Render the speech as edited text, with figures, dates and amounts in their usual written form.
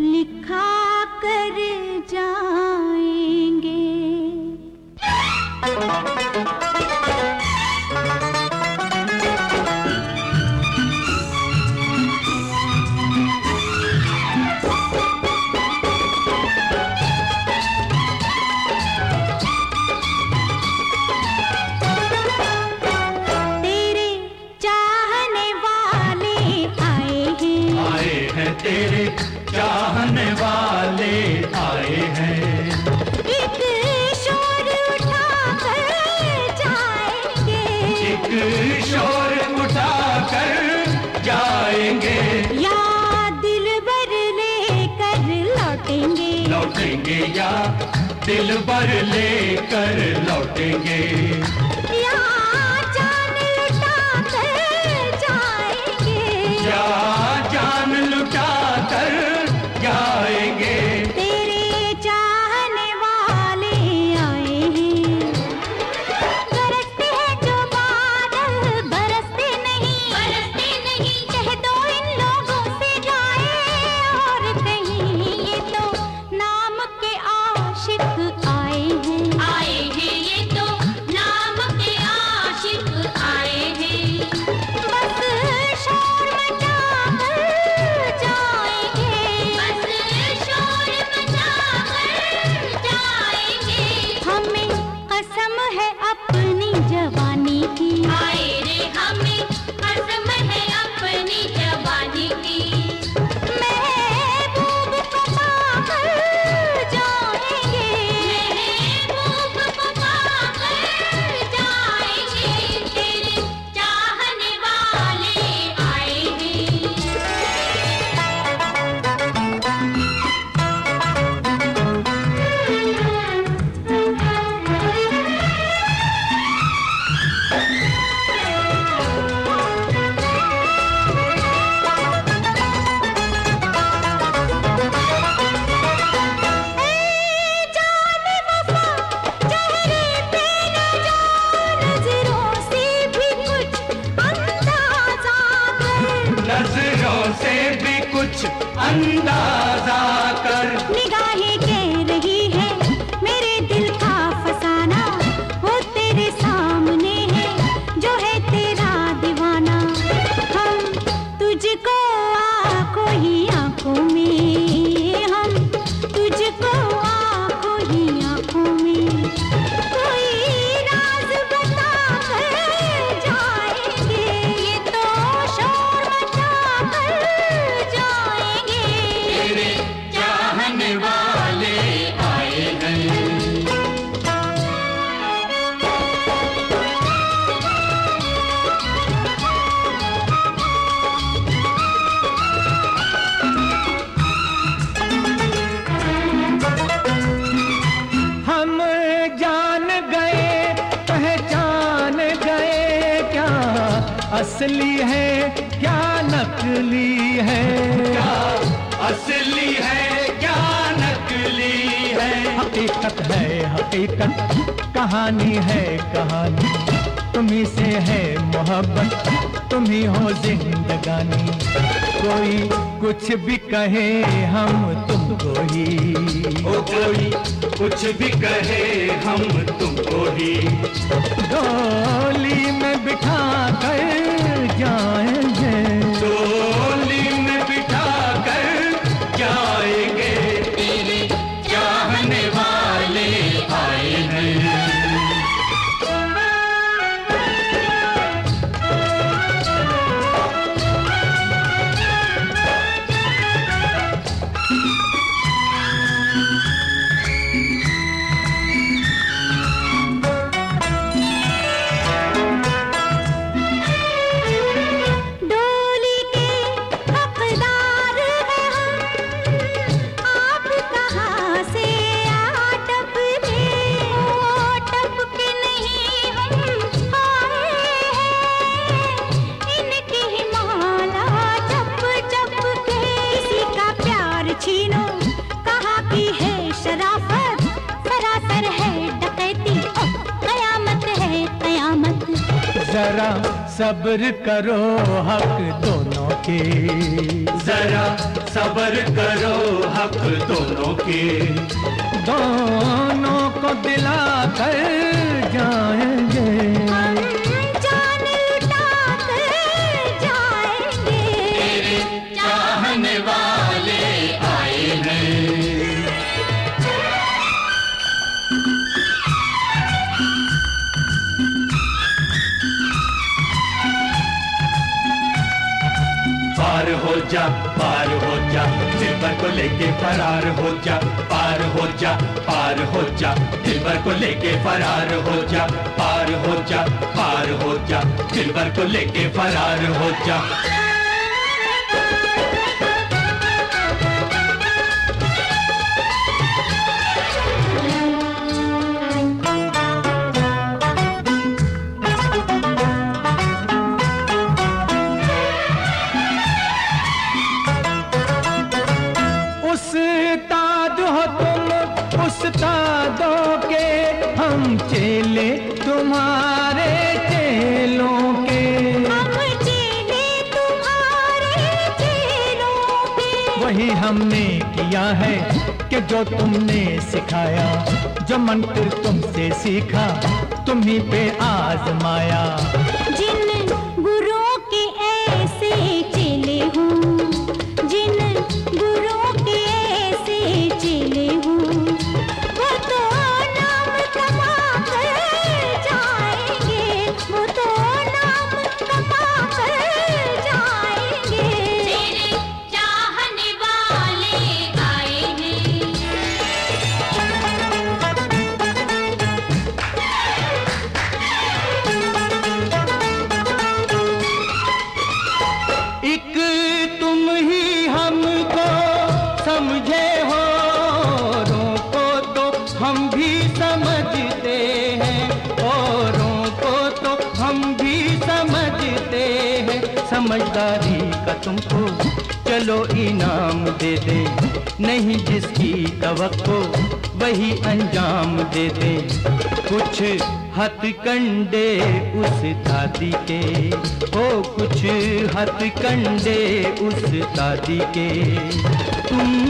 लिखा कर जाएंगे। तेरे चाहने वाले आए हैं, एक शोर उठा कर जाएंगे, एक शोर उठा कर जाएंगे, या दिल भर लेकर लौटेंगे, लौटेंगे या दिल भर लेकर लौटेंगे, या जान लुटा कर जाएंगे, या जान लुटा कर जाएंगे। तेरे चाहने वाले आए हैं, गरजते हैं जो बादल बरसते नहीं, कह दो इन लोगों से जाए और कहीं, ये तो नाम के आशिक आए हैं, ये तो नाम के आशिक आए हैं, बस शोर मचा कर जाएंगे, बस शोर मचा कर जाएंगे, हमें कसम है अपनी जवानी की, हाय रे हमें कसम है अपनी जवानी की, महबूब को पाकर जाएंगे, महबूब को पाकर जाएंगे, तेरे चाहने वाले आए हैं। जाने वफा चेहरे पे न जान, नजरों से भी कुछ अंदाजा कर, नजरों से भी कुछ अंदाजा कर, निगाहें कह रही है मेरे दिल का फसाना, वो तेरे सामने है जो है तेरा दीवाना, हम तुझको आंखों ही आंखों में, हम तुझको आंखों ही आंखों में, कोई राज बता कर जाएंगे, ये तो शोर मचा कर जाएंगे, तेरे चाहने वाले आए हैं। हम जान गए पहचान गए, क्या असली है क्या नकली है, क्या असली है क्या नकली है, हकीकत है हकीकत, कहानी है कहानी, तुम्ही से है मोहब्बत, तुम ही हो जिंदगानी, कोई कुछ भी कहे हम तुमको ही, ओ कोई कुछ भी कहे हम तुमको ही, डोली में बिठा कर जाएंगे, डोली में बिठा कर जाएंगे, तेरे चाहने वाले आए हैं। डोली के हकदार हैं हम, आप कहाँ से आ टपके, ओ टपके नहीं हम आए हैं, इनकी ही माला जप जप के, किसी का प्यार छीनो कहाँ की है शराफत, सरासर है डकैती, कयामत है कयामत, जरा सब्र करो हक दोनों के, जरा सब्र करो दोनों के, दोनों को दिला कर जाएंगे, जान लुटा कर जाएंगे। तेरे चाहने वाले आए हैं। पार हो जा, पार हो जा, दिलबर को लेके फरार हो जा, पार हो जा, पार हो जा, दिलबर को लेके फरार हो जा, पार हो जा, पार हो जा, दिलबर को लेके फरार हो जा। उस्ताद हो तुम उस्तादों के, हम चेले तुम्हारे चेलों के, हम चेले तुम्हारे चेलों के। वही हमने किया है कि जो तुमने सिखाया, जो मंत्र तुमसे सीखा तुम्हीं पे आजमाया। जिन गुरुओं के ऐसे चेले हूँ, जिन गुरुओं के ऐसे चेले हूँ, वो तो नाम कमा कर जाएंगे, वो तो नाम कमा कर जाएंगे। तेरे चाहने वाले आए हैं। एक तुम ही हमको समझे हो, औरों को तो हम भी समझते हैं, औरों को तो हम भी समझते हैं। समझदारी का तुमको चलो इनाम दे दे, नहीं जिसकी तवक्को वही अंजाम दे दे। कुछ हथकंडे उस दादी के, ओ कुछ हथकंडे उस दादी के, तुम